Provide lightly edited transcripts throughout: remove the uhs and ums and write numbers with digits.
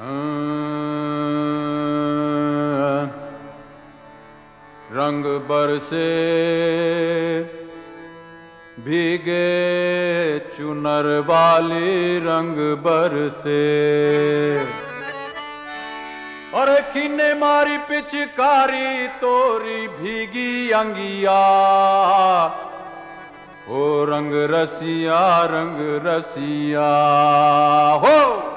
रंग बरसे भीगे चुनर वाली रंग बरसे। अरे किन्ने मारी पिचकारी तोरी भीगी अंगिया, ओ रंग रसिया हो।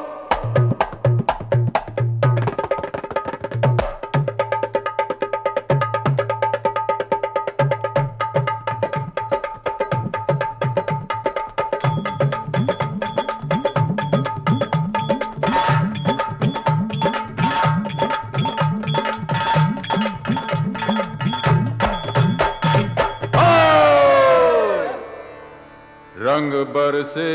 रंग बरसे,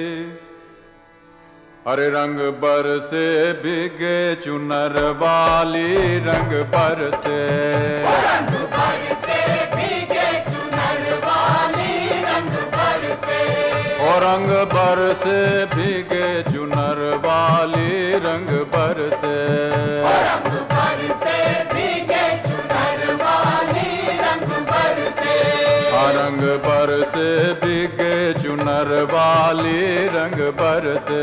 अरे रंग बरसे भीगे चुनर वाली रंग बरसे। रंग बरसे भीगे चुनर वाली रंग बरसे। ओ रंग बरसे भीगे चुनर वाली रंग बरसे। रंग बरसे भीगे चुनर वाली रंग बरसे। रंग बरसे भीगे चुनर वाली रंग बरसे।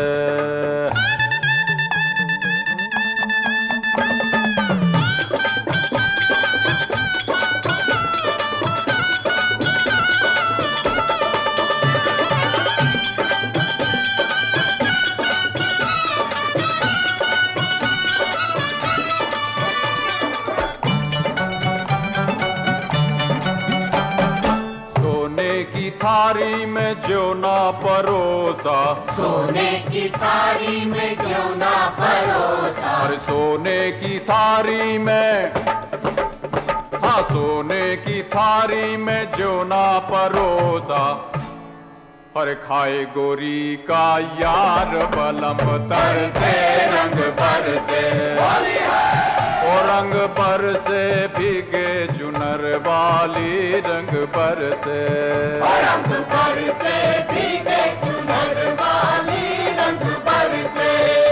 की थारी में जो ना परोसा, सोने की थारी में जो ना परोसा। अरे सोने की थारी में, हाँ सोने की थारी में जो ना परोसा। अरे खाए गोरी का यार बलम तर से रंग बरसे। ओ रंग बरसे भीगे चुनर वाली रंग बरसे। रंग बरसे भीगे चुनर वाली रंग बरसे।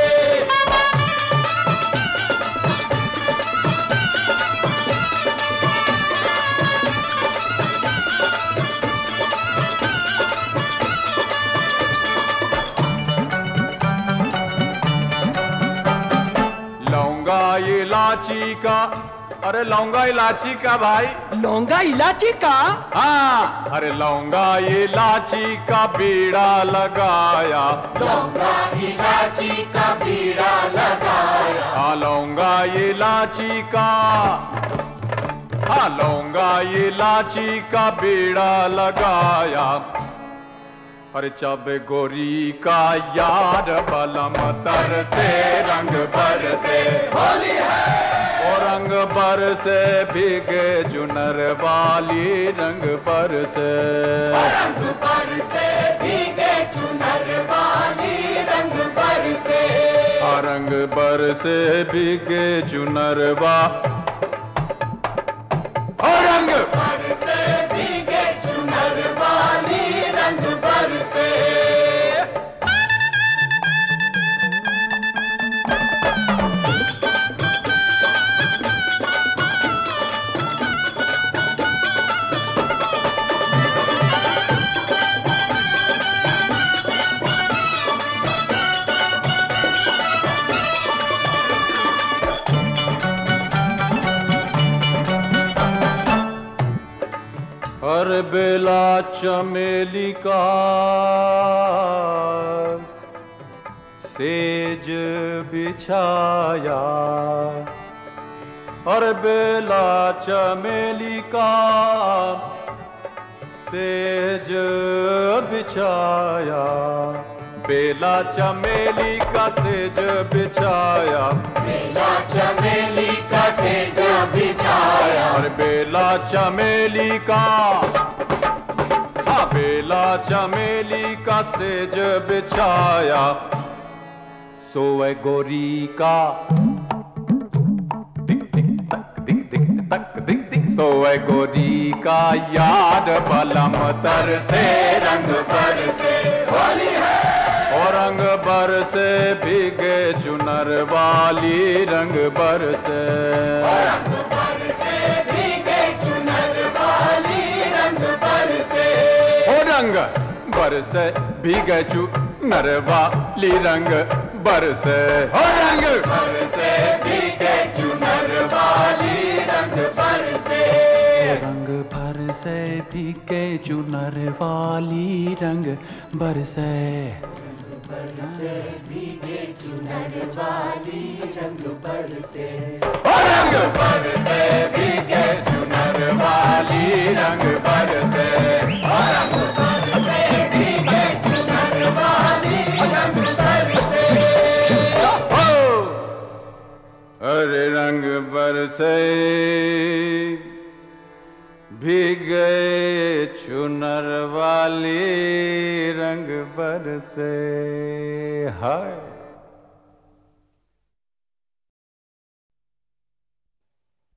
लौंगा इलाची का, अरे लौंगा इलाची का भाई, लौंगा इलाची का। हाँ अरे लौंगा इलाची का बीड़ा लगाया। लौंगा इलाची का बीड़ा लगाया। हाँ लौंगा इलाची का, हाँ लौंगा इलाची का बीड़ा लगाया। अरे चब गोरी का यार बलम तर से रंग बरसे। होली है। ओ रंग बरसे भीगे चुनर वाली रंग बरसे। रंग बरसे भीगे चुनर वाली रंग बरसे। रंग बरसे भीगे चुनर रंग बरसे भीगे चुनर वाली रंग बरसे। हर बेला चमेली का सेज बिछाया। हर बेला चमेली का सेज बिछाया। बेला चमेली का सेज बिछाया। बेला चमेली का सेज बिछाया। और बेला चमेली का, हाँ बेला चमेली का सेज बिछाया। सोए गोरी का दिक दिक तक दिक दिक तक दिक दिक। सोए गोरी का याद बलम तर से रंग बरसे। होली है। और रंग बरसे भीगे चुनर वाली रंग बरसे रंग बरसे भीगे चुनर वाली रंग बरसे ओ रंग बरसे भीगे चुनर वाली रंग बरसे ओ रंग बरसे भीगे चुनर वाली रंग बरसे रंग बरसे भीगे चुनर वाली रंग बरसे बरसे भीगे चुनर वाली रंग बरसे ओ रंग बरसे भीगे चुनर वाली रंग बरसे रंग बरसे भीगे चुनर वाली रंग बरसे ओ अरे रंग बरसे भीगे चुनर वाली रंग बरसे हाय